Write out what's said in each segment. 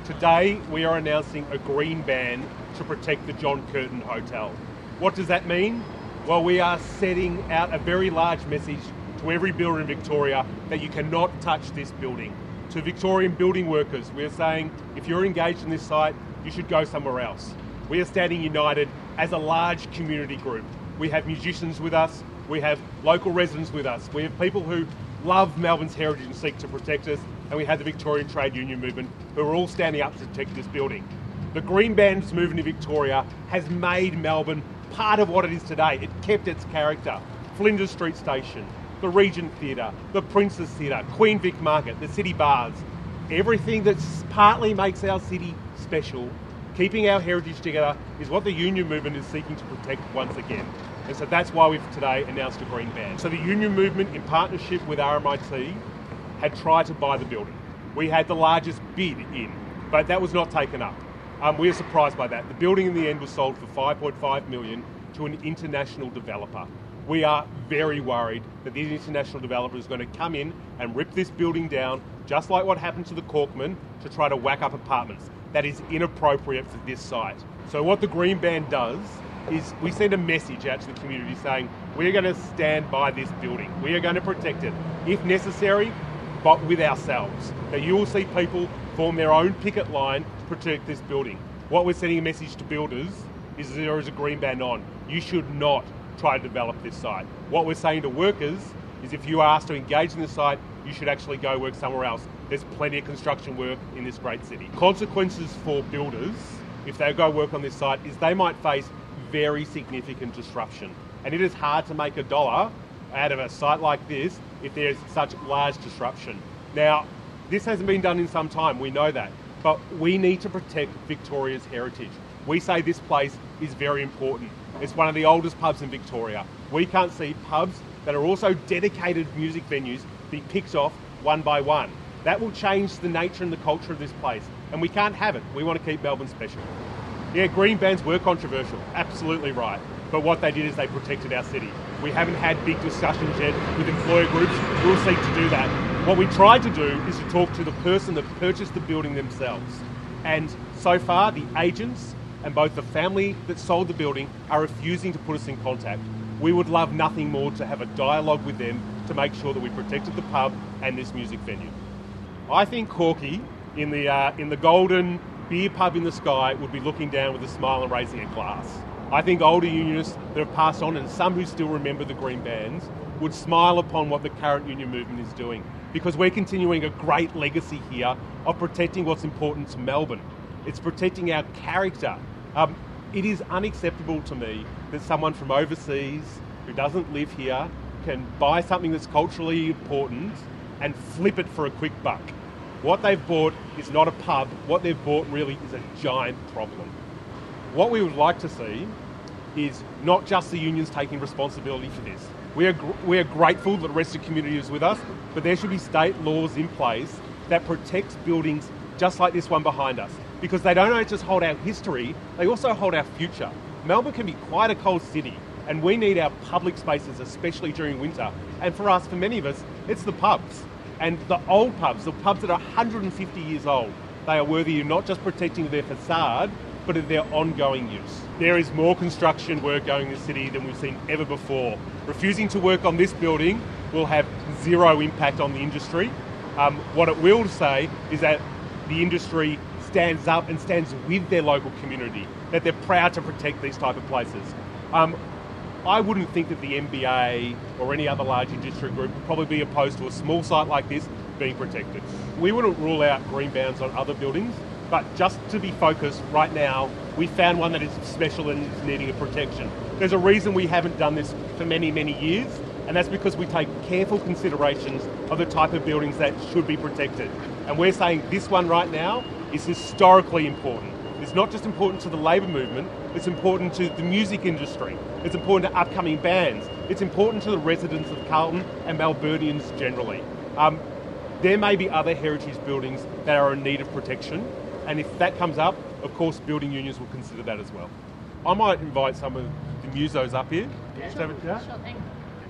Today, we are announcing a green ban to protect the John Curtin Hotel. What does that mean? Well, we are setting out a very large message to every builder in Victoria that you cannot touch this building. To Victorian building workers, we are saying if you're engaged in this site, you should go somewhere else. We are standing united as a large community group. We have musicians with us, we have local residents with us, we have people who love Melbourne's heritage and seek to protect us, and we have the Victorian Trade Union Movement who are all standing up to protect this building. The Green Bans movement in Victoria has made Melbourne part of what it is today. It kept its character. Flinders Street Station, the Regent Theatre, the Princess Theatre, Queen Vic Market, the city bars, everything that partly makes our city special, keeping our heritage together, is what the union movement is seeking to protect once again. And so that's why we've today announced a green ban. So the union movement, in partnership with RMIT, had tried to buy the building. We had the largest bid in, but that was not taken up. We were surprised by that. The building in the end was sold for $5.5 million to an international developer. We are very worried that the international developer is going to come in and rip this building down, just like what happened to the Corkman, to try to whack up apartments. That is inappropriate for this site. So what the green ban does is we send a message out to the community saying we're going to stand by this building. We are going to protect it, if necessary, but with ourselves. That you will see people form their own picket line to protect this building. What we're sending a message to builders is there is a green ban on. You should not try to develop this site. What we're saying to workers is if you are asked to engage in the site, you should actually go work somewhere else. There's plenty of construction work in this great city. Consequences for builders, if they go work on this site, is they might face very significant disruption. And it is hard to make a dollar out of a site like this if there's such large disruption. Now, this hasn't been done in some time, we know that, but we need to protect Victoria's heritage. We say this place is very important. It's one of the oldest pubs in Victoria. We can't see pubs that are also dedicated music venues being picked off one by one. That will change the nature and the culture of this place, and we can't have it. We want to keep Melbourne special. Yeah, green bans were controversial, absolutely right. But what they did is they protected our city. We haven't had big discussions yet with employer groups. We'll seek to do that. What we tried to do is to talk to the person that purchased the building themselves. And so far, the agents and both the family that sold the building are refusing to put us in contact. We would love nothing more to have a dialogue with them to make sure that we protected the pub and this music venue. I think Corky, in the golden beer pub in the sky, would be looking down with a smile and raising a glass. I think older unionists that have passed on, and some who still remember the green bans, would smile upon what the current union movement is doing, because we're continuing a great legacy here of protecting what's important to Melbourne. It's protecting our character. It is unacceptable to me that someone from overseas who doesn't live here can buy something that's culturally important and flip it for a quick buck. What they've bought is not a pub. What they've bought really is a giant problem. What we would like to see is not just the unions taking responsibility for this. We are grateful that the rest of the community is with us, but there should be state laws in place that protects buildings just like this one behind us, because they don't only just hold our history, they also hold our future. Melbourne can be quite a cold city, and we need our public spaces, especially during winter. And for us, for many of us, it's the pubs. And the old pubs, the pubs that are 150 years old, they are worthy of not just protecting their facade, but of their ongoing use. There is more construction work going in the city than we've seen ever before. Refusing to work on this building will have zero impact on the industry. What it will say is that the industry stands up and stands with their local community, that they're proud to protect these type of places. I wouldn't think that the MBA or any other large industry group would probably be opposed to a small site like this being protected. We wouldn't rule out green bans on other buildings, but just to be focused right now, we found one that is special and is needing a protection. There's a reason we haven't done this for many, many years, and that's because we take careful considerations of the type of buildings that should be protected. And we're saying this one right now is historically important. It's not just important to the labour movement, it's important to the music industry, it's important to upcoming bands, it's important to the residents of Carlton and Melburnians generally. There may be other heritage buildings that are in need of protection, and if that comes up, of course building unions will consider that as well. I might invite some of the musos up here. Yeah, sure thing.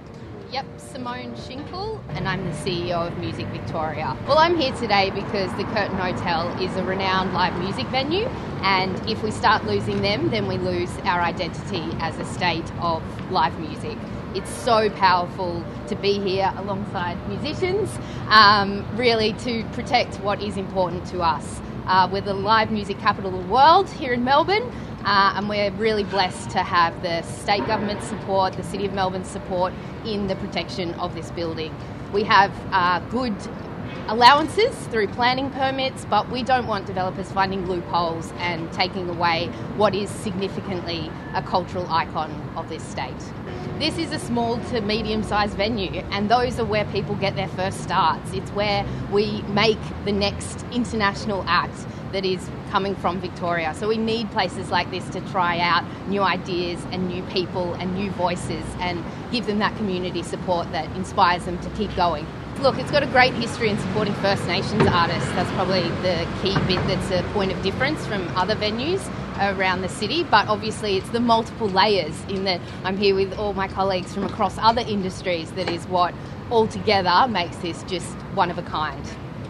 Yep, Simone Schinkel, and I'm the CEO of Music Victoria. Well, I'm here today because the Curtin Hotel is a renowned live music venue, and if we start losing them, then we lose our identity as a state of live music. It's so powerful to be here alongside musicians, really to protect what is important to us. We're the live music capital of the world here in Melbourne, and we're really blessed to have the state government support, the City of Melbourne's support in the protection of this building. We have good allowances through planning permits, but we don't want developers finding loopholes and taking away what is significantly a cultural icon of this state. This is a small to medium-sized venue, and those are where people get their first starts. It's where we make the next international act that is coming from Victoria. So we need places like this to try out new ideas and new people and new voices and give them that community support that inspires them to keep going. Look, it's got a great history in supporting First Nations artists. That's probably the key bit that's a point of difference from other venues around the city, but obviously it's the multiple layers in that I'm here with all my colleagues from across other industries that is what altogether makes this just one of a kind.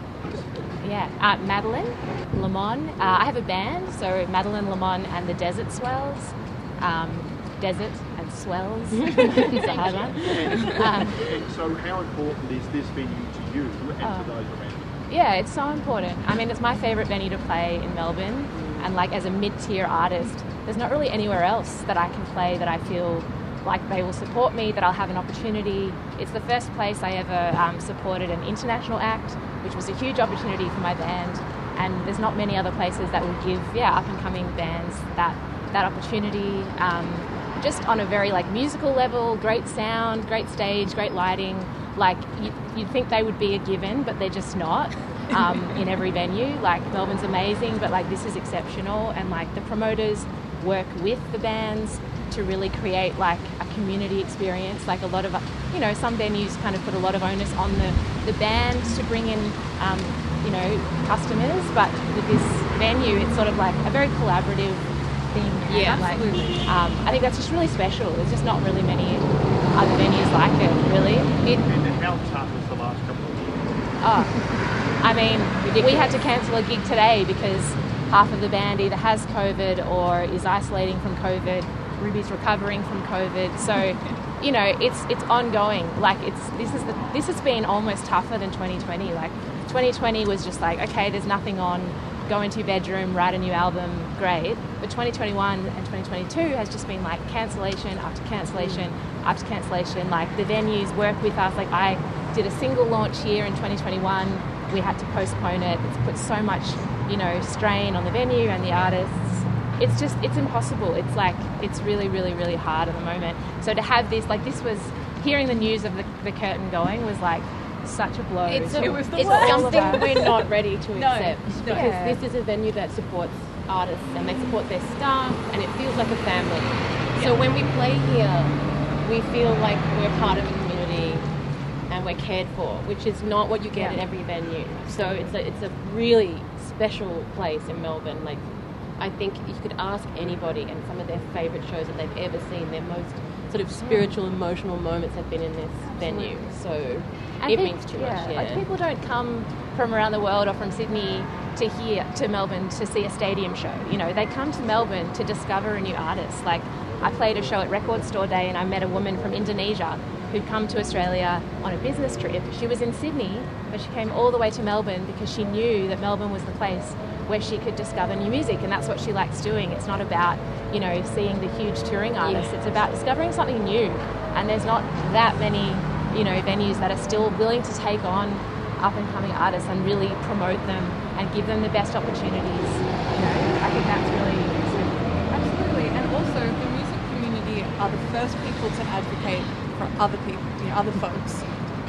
Yeah, Madeline Lamont. I have a band, so Madeline Lamont and the Desert Swells. Desert and Swells. It's a hard one. And so how important is this venue to you and to those around you? Yeah, it's so important. I mean, it's my favourite venue to play in Melbourne, and like as a mid-tier artist, there's not really anywhere else that I can play that I feel like they will support me, that I'll have an opportunity. It's the first place I ever supported an international act, which was a huge opportunity for my band, and there's not many other places that will give up-and-coming bands that opportunity. Just on a very like musical level, great sound, great stage, great lighting. Like you'd think they would be a given, but they're just not in every venue. Like Melbourne's amazing, but like this is exceptional, and like the promoters work with the bands to really create like a community experience. Like a lot of, some venues kind of put a lot of onus on the band to bring in, customers, but with this venue, it's sort of like a very collaborative thing. Yeah, absolutely. I think that's just really special. There's just not really many other venues like it, really. And how tough was the last couple of years? I mean, we had to cancel a gig today because half of the band either has COVID or is isolating from COVID. Ruby's recovering from COVID, so it's ongoing. Like this has been almost tougher than 2020. Like 2020 was just like, okay, there's nothing on, go into your bedroom, write a new album, great. But 2021 and 2022 has just been like cancellation after cancellation after cancellation. Like the venues work with us. Like I did a single launch here in 2021. We had to postpone it. It's put so much, strain on the venue and the artists. It's impossible. It's like, it's really, really, really hard at the moment. So to have this, like this was, hearing the news of the curtain going was like such a blow. It was it's something we're not ready to accept. No. Because this is a venue that supports artists and they support their staff, and it feels like a family. Yeah. So when we play here, we feel like we're part of a community and we're cared for, which is not what you get at every venue. So it's a really special place in Melbourne. Like, I think you could ask anybody, and some of their favourite shows that they've ever seen, their most sort of spiritual, emotional moments have been in this venue. So it means too much. Yeah. Like people don't come from around the world or from Sydney to Melbourne to see a stadium show. They come to Melbourne to discover a new artist. Like I played a show at Record Store Day, and I met a woman from Indonesia who'd come to Australia on a business trip. She was in Sydney, but she came all the way to Melbourne because she knew that Melbourne was the place where she could discover new music, and that's what she likes doing. It's not about, seeing the huge touring artists. It's about discovering something new, and there's not that many, venues that are still willing to take on up-and-coming artists and really promote them and give them the best opportunities. I think that's really absolutely. And also, the music community are the first people to advocate for other people, other folks.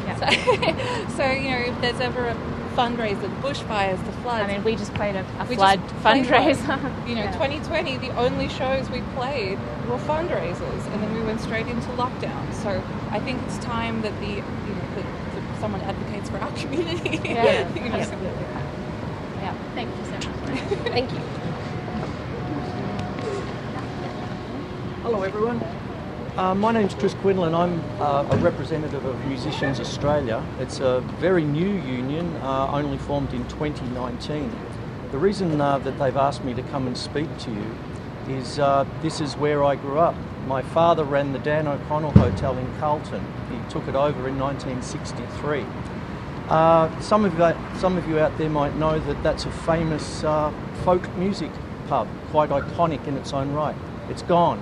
Yeah. So if there's ever a fundraiser, the bushfires, the floods. I mean, we just played a flood fundraiser. 2020, the only shows we played were fundraisers, and then we went straight into lockdown. So I think it's time that that someone advocates for our community. Yeah, absolutely. Yeah. Thank you so much. Thank you. Hello everyone. My name's Chris Quinlan. I'm a representative of Musicians Australia. It's a very new union, only formed in 2019. The reason that they've asked me to come and speak to you is this is where I grew up. My father ran the Dan O'Connell Hotel in Carlton. He took it over in 1963. Some of you out there might know that that's a famous folk music pub, quite iconic in its own right. It's gone.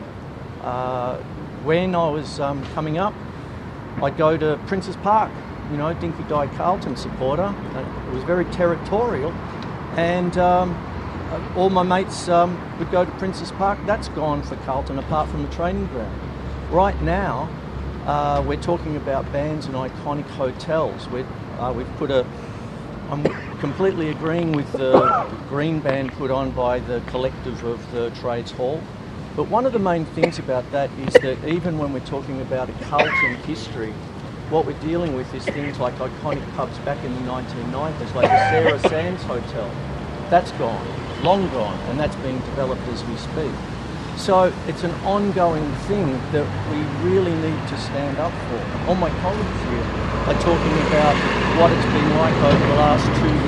When I was coming up, I'd go to Princes Park, Dinky Di Carlton supporter. It was very territorial, and all my mates would go to Princes Park. That's gone for Carlton, apart from the training ground. Right now, we're talking about bands and iconic hotels. We've put I'm completely agreeing with the Green Band put on by the collective of the Trades Hall. But one of the main things about that is that even when we're talking about a Carlton history, what we're dealing with is things like iconic pubs back in the 1990s, like the Sarah Sands Hotel. That's gone, long gone, and that's being developed as we speak. So it's an ongoing thing that we really need to stand up for. All my colleagues here are talking about what it's been like over the last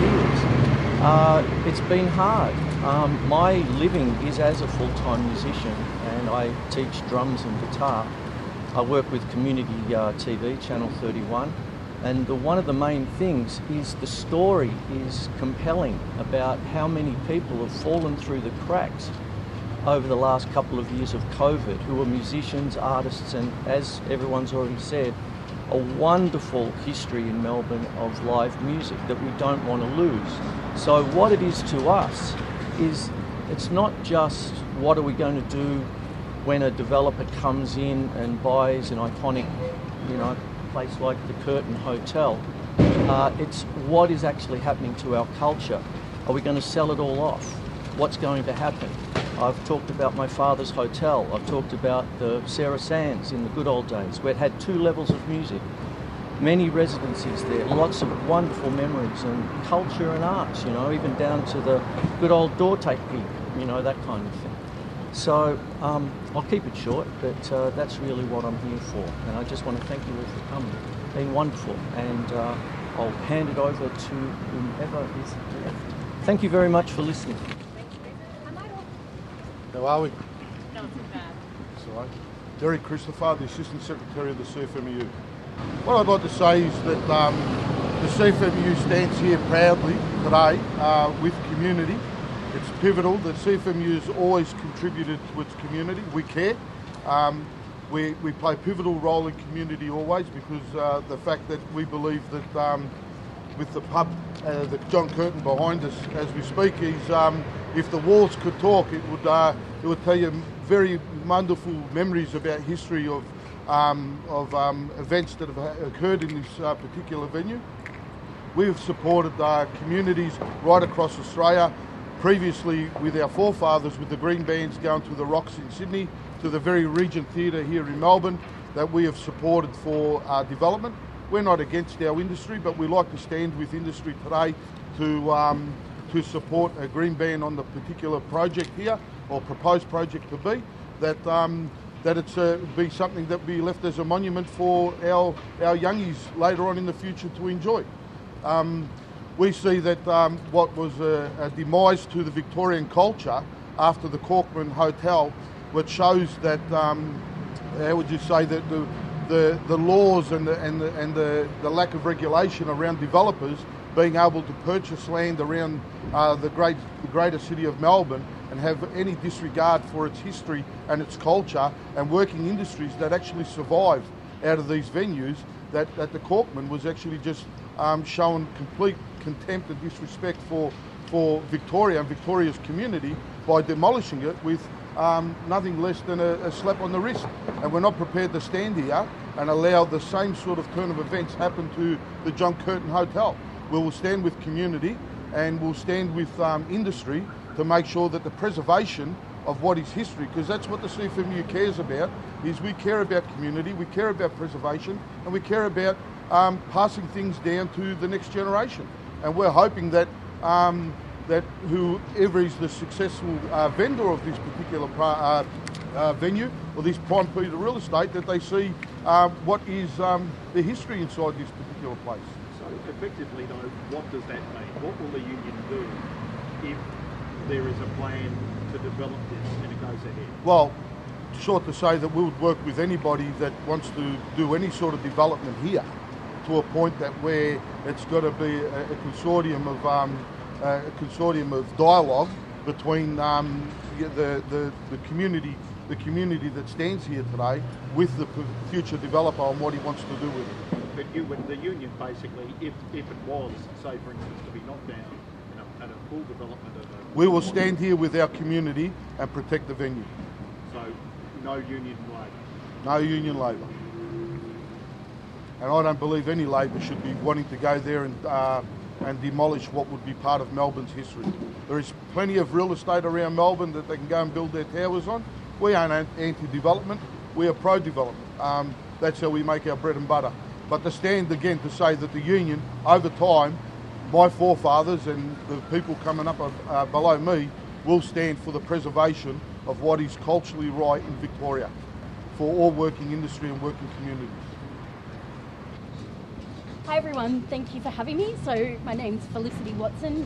2 years. It's been hard. My living is as a full-time musician, and I teach drums and guitar. I work with Community TV, Channel 31, and one of the main things is the story is compelling about how many people have fallen through the cracks over the last couple of years of COVID, who are musicians, artists, and as everyone's already said, a wonderful history in Melbourne of live music that we don't want to lose. So what it is to us is it's not just what are we going to do when a developer comes in and buys an iconic, place like the Curtin Hotel. It's what is actually happening to our culture. Are we going to sell it all off? What's going to happen? I've talked about my father's hotel. I've talked about the Sarah Sands in the good old days, where it had 2 levels of music. Many residencies there, lots of wonderful memories and culture and arts, even down to the good old door tape gig, that kind of thing. So I'll keep it short, but that's really what I'm here for. And I just want to thank you all for coming. It's been wonderful. And I'll hand it over to whomever is left. Thank you very much for listening. How are we? Not too bad. That's all right. Derek Christopher, the Assistant Secretary of the CFMEU. What I'd like to say is that the CFMEU stands here proudly today with community. It's pivotal. The CFMEU has always contributed to its community. We care. We play a pivotal role in community always because the fact that we believe that with the pub, the John Curtin behind us as we speak, is if the walls could talk, it would tell you very wonderful memories about history of events that have occurred in this particular venue. We've supported communities right across Australia, previously with our forefathers, with the Green Bands going to the Rocks in Sydney, to the very Regent Theatre here in Melbourne, that we have supported for development. We're not against our industry, but we like to stand with industry today to support a Green Band on the particular project here, or proposed project to be, that it's be something that be left as a monument for our youngies later on in the future to enjoy. We see that what was a demise to the Victorian culture after the Corkman Hotel, which shows that, how would you say, that the laws and the lack of regulation around developers being able to purchase land around the greater city of Melbourne and have any disregard for its history and its culture and working industries that actually survive out of these venues, that the Corkman was actually just showing complete contempt and disrespect for Victoria and Victoria's community by demolishing it with nothing less than a slap on the wrist. And we're not prepared to stand here and allow the same sort of turn of events happen to the John Curtin Hotel. We will stand with community and we'll stand with industry to make sure that the preservation of what is history, because that's what the CFMEU cares about, is we care about community, we care about preservation, and we care about passing things down to the next generation. And we're hoping that that whoever is the successful vendor of this particular venue or this prime piece of real estate, that they see what is the history inside this particular place. So effectively though, what does that mean? What will the union do if there is a plan to develop this and it goes ahead? Well, short to say that we would work with anybody that wants to do any sort of development here to a point that where it's got to be a consortium of dialogue between the community that stands here today with the future developer on what he wants to do with it. But the union basically, if it was, say for instance, to be knocked down and a full development of we will stand here with our community and protect the venue. So no union labour? No union labour. And I don't believe any Labor should be wanting to go there and demolish what would be part of Melbourne's history. There is plenty of real estate around Melbourne that they can go and build their towers on. We aren't anti-development, we are pro-development. That's how we make our bread and butter. But to stand again to say that the union, over time, my forefathers and the people coming up below me will stand for the preservation of what is culturally right in Victoria for all working industry and working communities. Hi everyone, thank you for having me. So my name's Felicity Watson,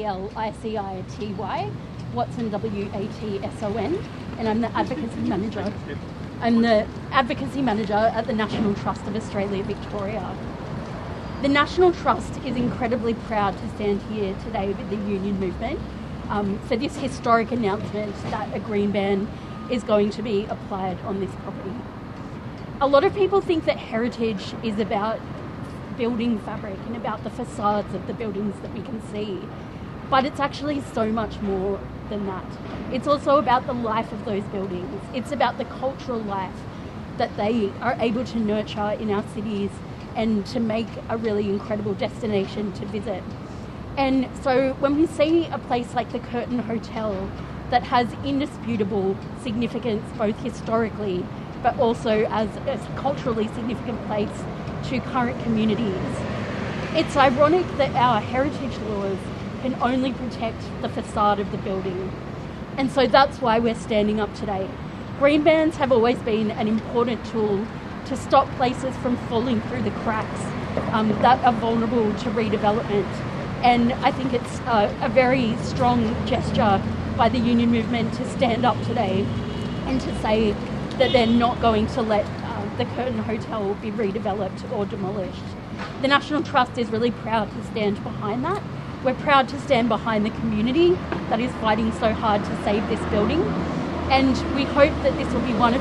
Felicity, Watson, Watson, and I'm the Advocacy Manager. I'm the Advocacy Manager at the National Trust of Australia, Victoria. The National Trust is incredibly proud to stand here today with the union movement for this historic announcement that a green ban is going to be applied on this property. A lot of people think that heritage is about building fabric and about the facades of the buildings that we can see, but it's actually so much more than that. It's also about the life of those buildings. It's about the cultural life that they are able to nurture in our cities and to make a really incredible destination to visit. And so when we see a place like the Curtin Hotel that has indisputable significance both historically but also as a culturally significant place to current communities, it's ironic that our heritage laws can only protect the facade of the building. And so that's why we're standing up today. Green bans have always been an important tool to stop places from falling through the cracks that are vulnerable to redevelopment. And I think it's a very strong gesture by the union movement to stand up today and to say that they're not going to let the Curtin Hotel be redeveloped or demolished. The National Trust is really proud to stand behind that. We're proud to stand behind the community that is fighting so hard to save this building. And we hope that this will be one of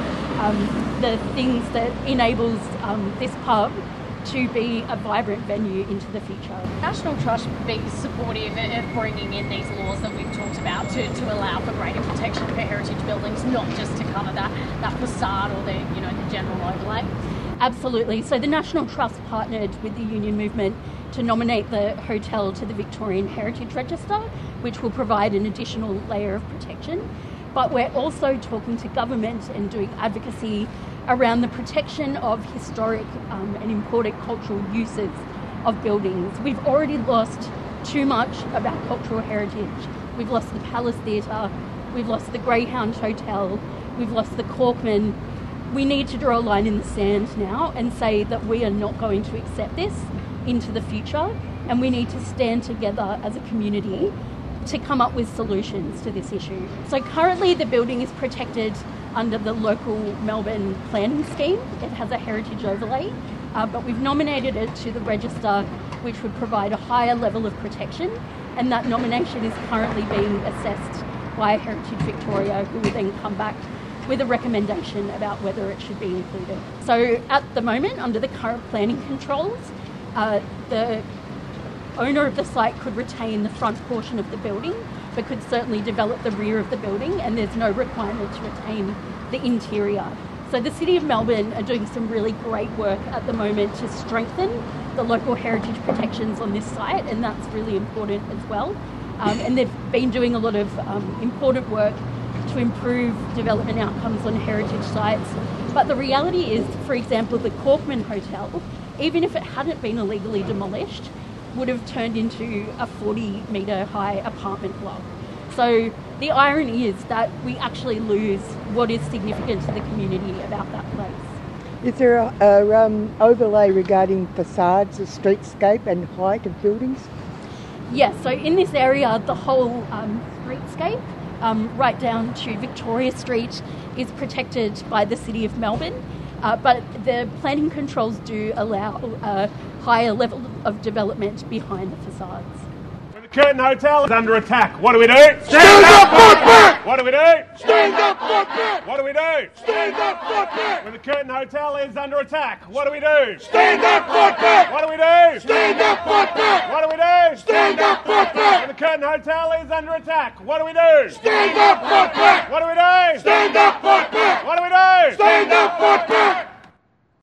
the things that enables this pub to be a vibrant venue into the future. National Trust being supportive of bringing in these laws that we've talked about to allow for greater protection for heritage buildings, not just to cover that facade or the general overlay. Absolutely. So the National Trust partnered with the union movement to nominate the hotel to the Victorian Heritage Register, which will provide an additional layer of protection. But we're also talking to government and doing advocacy around the protection of historic and important cultural uses of buildings. We've already lost too much of our cultural heritage. We've lost the Palace Theatre, we've lost the Greyhound Hotel, we've lost the Corkman. We need to draw a line in the sand now and say that we are not going to accept this into the future, and we need to stand together as a community to come up with solutions to this issue. So currently the building is protected under the local Melbourne planning scheme. It has a heritage overlay, but we've nominated it to the register, which would provide a higher level of protection, and that nomination is currently being assessed by Heritage Victoria, who will then come back with a recommendation about whether it should be included. So at the moment, under the current planning controls, the owner of the site could retain the front portion of the building, but could certainly develop the rear of the building, and there's no requirement to retain the interior. So the City of Melbourne are doing some really great work at the moment to strengthen the local heritage protections on this site, and that's really important as well. And they've been doing a lot of important work to improve development outcomes on heritage sites. But the reality is, for example, the Corkman Hotel, even if it hadn't been illegally demolished, would have turned into a 40-metre high apartment block. So the irony is that we actually lose what is significant to the community about that place. Is there a overlay regarding facades, the streetscape and height of buildings? Yes, so in this area, the whole streetscape, right down to Victoria Street, is protected by the City of Melbourne, but the planning controls do allow a higher level of development behind the facades. When the Curtin Hotel is under attack, what do we do? Stand up, fight back! What do we do? Stand up, fight back! What do we do? Stand up, fight back! When the Curtin Hotel is under attack, what do we do? Stand up, fight back! What do we do? Stand up, fight back! What do we do? Stand up, fight back! When the Curtin Hotel is under attack, what do we do? Stand up, fight back! What do we do? Stand up, fight back! What do we do? Stand up, fight back!